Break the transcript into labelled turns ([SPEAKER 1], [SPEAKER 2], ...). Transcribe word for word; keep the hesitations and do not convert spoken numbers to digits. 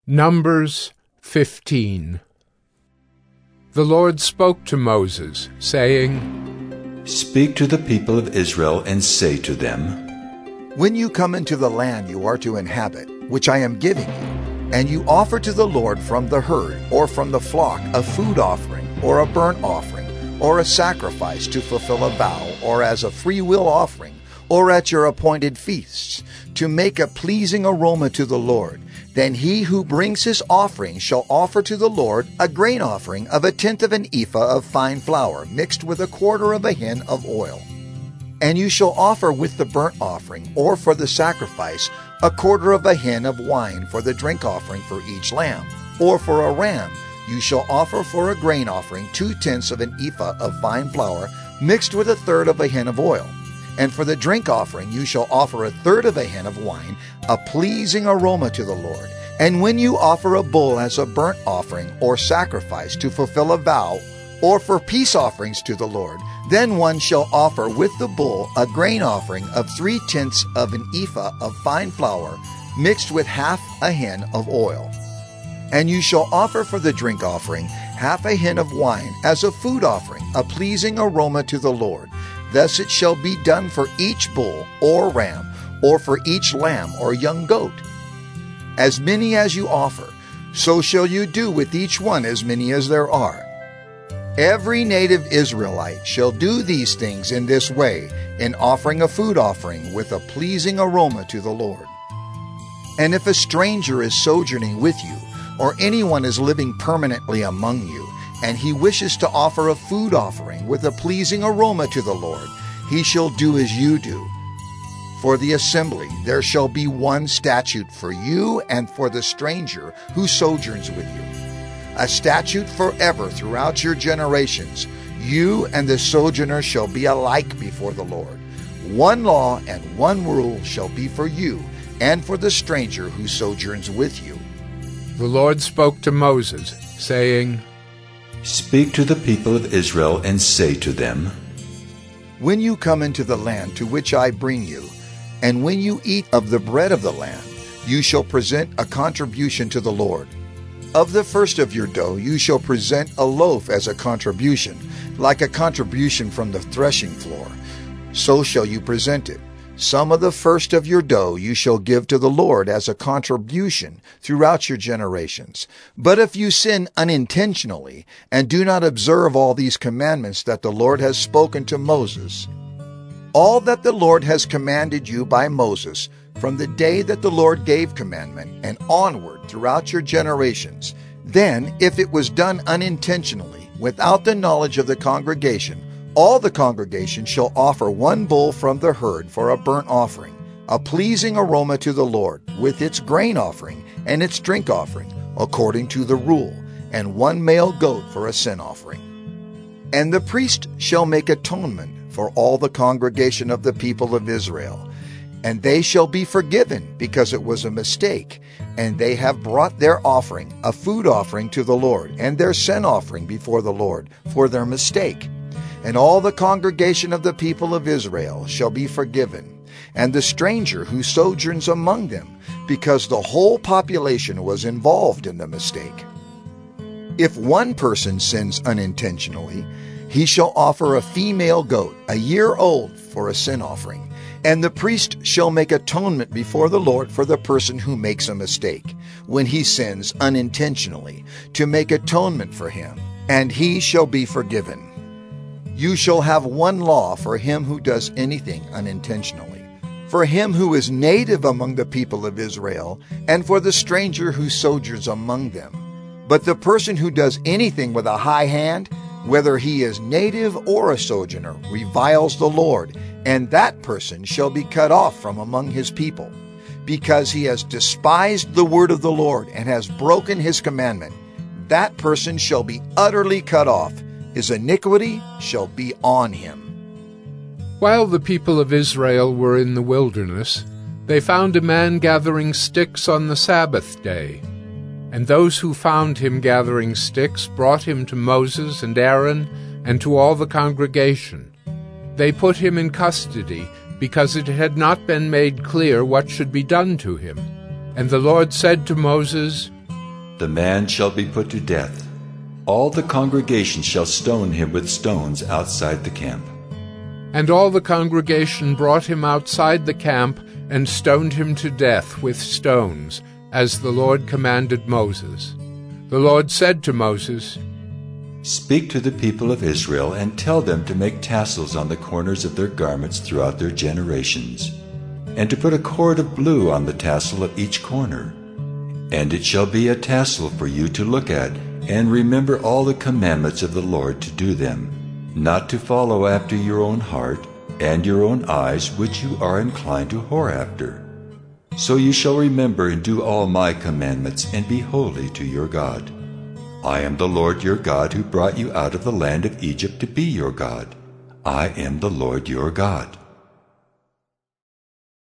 [SPEAKER 1] Numbers fifteen. The Lord spoke to Moses, saying,
[SPEAKER 2] Speak to the people of Israel and say to them,
[SPEAKER 3] When you come into the land you are to inhabit, which I am giving you, and you offer to the Lord from the herd or from the flock a food offering or a burnt offering or a sacrifice to fulfill a vow or as a freewill offering or at your appointed feasts, to make a pleasing aroma to the Lord, then he who brings his offering shall offer to the Lord a grain offering of a tenth of an ephah of fine flour mixed with a quarter of a hin of oil. And you shall offer with the burnt offering or for the sacrifice a quarter of a hin of wine for the drink offering for each lamb, or for a ram you shall offer for a grain offering two-tenths of an ephah of fine flour mixed with a third of a hin of oil. And for the drink offering you shall offer a third of a hin of wine, a pleasing aroma to the Lord. And when you offer a bull as a burnt offering or sacrifice to fulfill a vow, or for peace offerings to the Lord, then one shall offer with the bull a grain offering of three-tenths of an ephah of fine flour mixed with half a hin of oil. And you shall offer for the drink offering half a hin of wine as a food offering, a pleasing aroma to the Lord. Thus it shall be done for each bull or ram, or for each lamb or young goat. As many as you offer, so shall you do with each one as many as there are. Every native Israelite shall do these things in this way, in offering a food offering with a pleasing aroma to the Lord. And if a stranger is sojourning with you, or anyone is living permanently among you, and he wishes to offer a food offering with a pleasing aroma to the Lord, he shall do as you do. For the assembly there shall be one statute for you and for the stranger who sojourns with you, a statute forever throughout your generations. You and the sojourner shall be alike before the Lord. One law and one rule shall be for you and for the stranger who sojourns with you.
[SPEAKER 1] The Lord spoke to Moses, saying,
[SPEAKER 2] Speak to the people of Israel and say to them,
[SPEAKER 3] When you come into the land to which I bring you, and when you eat of the bread of the land, you shall present a contribution to the Lord. Of the first of your dough you shall present a loaf as a contribution, like a contribution from the threshing floor. So shall you present it. Some of the first of your dough you shall give to the Lord as a contribution throughout your generations. But if you sin unintentionally and do not observe all these commandments that the Lord has spoken to Moses, all that the Lord has commanded you by Moses from the day that the Lord gave commandment and onward throughout your generations, then if it was done unintentionally without the knowledge of the congregation, all the congregation shall offer one bull from the herd for a burnt offering, a pleasing aroma to the Lord, with its grain offering and its drink offering, according to the rule, and one male goat for a sin offering. And the priest shall make atonement for all the congregation of the people of Israel, and they shall be forgiven because it was a mistake, and they have brought their offering, a food offering to the Lord, and their sin offering before the Lord for their mistake. And all the congregation of the people of Israel shall be forgiven, and the stranger who sojourns among them, because the whole population was involved in the mistake. If one person sins unintentionally, he shall offer a female goat, a year old, for a sin offering, and the priest shall make atonement before the Lord for the person who makes a mistake, when he sins unintentionally, to make atonement for him, and he shall be forgiven. You shall have one law for him who does anything unintentionally, for him who is native among the people of Israel, and for the stranger who sojourns among them. But the person who does anything with a high hand, whether he is native or a sojourner, reviles the Lord, and that person shall be cut off from among his people, because he has despised the word of the Lord and has broken his commandment. That person shall be utterly cut off. His iniquity shall be on him.
[SPEAKER 1] While the people of Israel were in the wilderness, they found a man gathering sticks on the Sabbath day. And those who found him gathering sticks brought him to Moses and Aaron and to all the congregation. They put him in custody because it had not been made clear what should be done to him. And the Lord said to Moses,
[SPEAKER 2] the man shall be put to death. All the congregation shall stone him with stones outside the camp.
[SPEAKER 1] And all the congregation brought him outside the camp and stoned him to death with stones, as the Lord commanded Moses. The Lord said to Moses,
[SPEAKER 2] Speak to the people of Israel and tell them to make tassels on the corners of their garments throughout their generations, and to put a cord of blue on the tassel of each corner. And it shall be a tassel for you to look at, and remember all the commandments of the Lord to do them, not to follow after your own heart and your own eyes, which you are inclined to whore after. So you shall remember and do all my commandments, and be holy to your God. I am the Lord your God, who brought you out of the land of Egypt to be your God. I am the Lord your God.